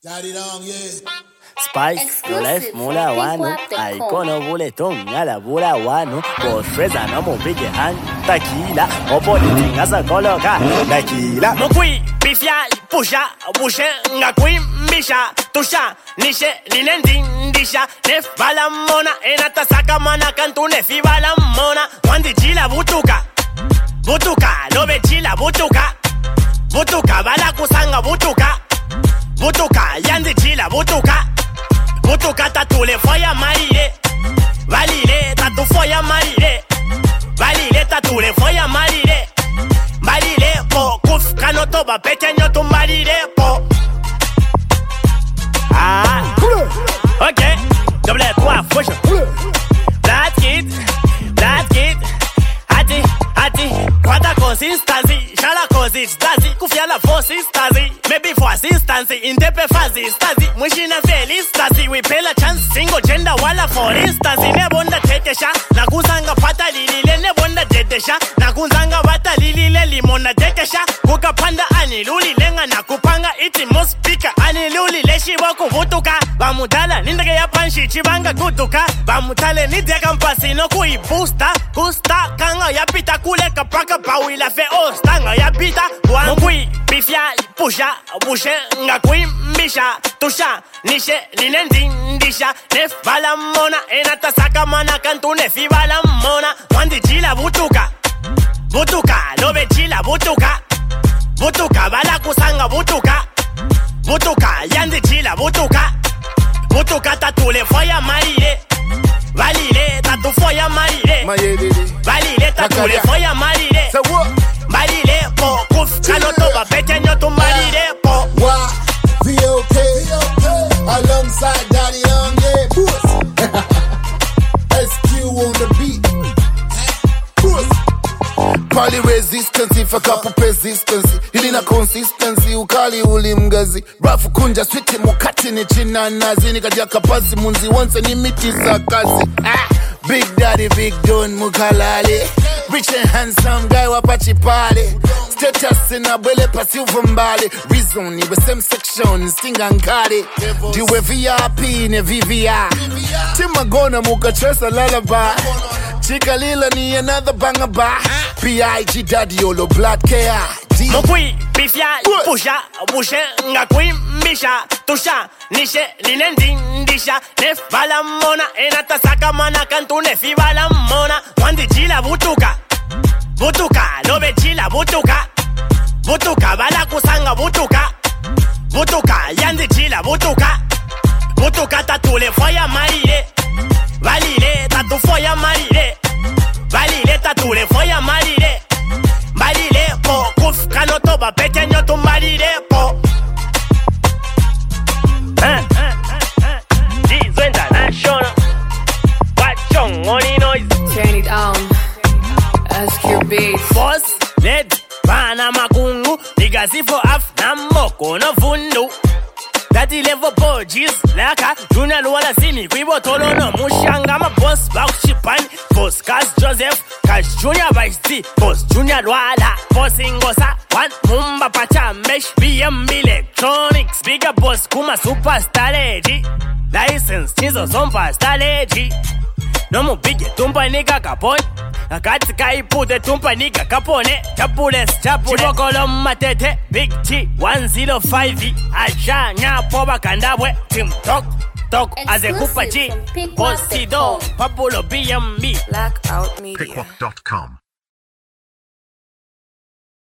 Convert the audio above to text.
Daddy down, yeah. Spice, your life mula wanu. Aikono buleton, yala bula wanu. Bostreza no mo big hand. Tequila, opo di ngasa koloka. Tequila. Mokui, bifia, pusha, bushe, ngakui, misha, tusha, nishe, linendindisha, nef balamona, enata saka mana kantu nefi balamona. Wandi chila butuka, butuka, lobe chila butuka, butuka, bala kusanga butuka. Butuka, yandi chila butuka. Butuka tatule foya marire. Valile tatu foya marire. Valile tatule foya marire. Marire po kuf kanotoba pequeño tu marire po. Ah, ok, double 3 fusion. Black kid, hati, quanta consistency, shala cosi, stasi, kufia la force stasi, maybe for assistance, in tepe fazi, stasi, mushina feliz, stasi, we pay la chance, single gender, wala for instance, nebonda tetesha, nakuzanga pata lilile, nebonda tetesha, nakuzanga bata lilile, limona tetesha, kukapanda aniluli, lenga nakupanga, iti mospika, aniluli, leshi waku vutuka, bamutala, nindage ya panshi, chibanga kutuka, bamutale, nidega mpasi, no kui booster, gusta, kanga ya pita kule kapaka pawi la fe ostanga ya pita mokui bifia pusha bushe ngakui misha tusha nishe linendindisha nef balamona enata saka mana kantu nefi balamona wandi chila butuka butuka lobe chila butuka butuka bala kusanga butuka butuka yandi chila butuka butuka tatule foya marire valile tatu foya marire valile tatule foya marire marire po kuf kanotoba pequeño tu marire po VOK alongside Daddy Young, yeah. SQ on the beat. Pali resistance, for couple persistence. Ilina consistency, ukali ulimgazi. Rafu kunja switi mukati ni china nazi. Nikadia kapasi munzi once ni miti sakazi. Big daddy, big don mukalali. Rich and handsome guy wapachi pale. Status in a bwele pasi uvumbali. Reason iwe same section, stinga nkari. Diwe VIP ne VVI. Tima gona muka chesa lullaby. Chika lila ni another banger ba. B.I.G. Daddy Yolo Black K.I.D. Mokui, bifia, pusha, bushe, ngakui, misha, tusha, nishe, linendindisha, nef balamona, enata saka mana kantu nefi balamona, wandi chila butuka, butuka, lobe chila butuka, butuka, bala kusanga butuka, butuka, yandi chila butuka, butuka tatule foya marire, valile tatu foya marire, valile tatule foya marire, marire po kuf kanotoba pequeño tu marire po. Diesel International, Wachong only noise. Turn it on, SQ Beats. Boss, let bana makungu, nigasi for af na moko no fundu. Daddy level porgies, laka, junior wala simi, kwibo tolo no mushanga, ma boss back shipani, boss Cash Joseph, Cash Junior Vice T, boss Junior Wala, boss Ingosa, one Mumba Pacha Mesh, BM Electronics, bigger boss Kuma Superstar Lady, license Chizo Sompa Star Lady, no mo big tumpa nigga kapon, akati kai pute tumpa nigga kapone, chapules, chibokolom matete, big T, 105, aja nya poba kandabwe, Tim Tok, azekupa G, Bossido, Papulo BMB, Blackout Media. Pickwack.com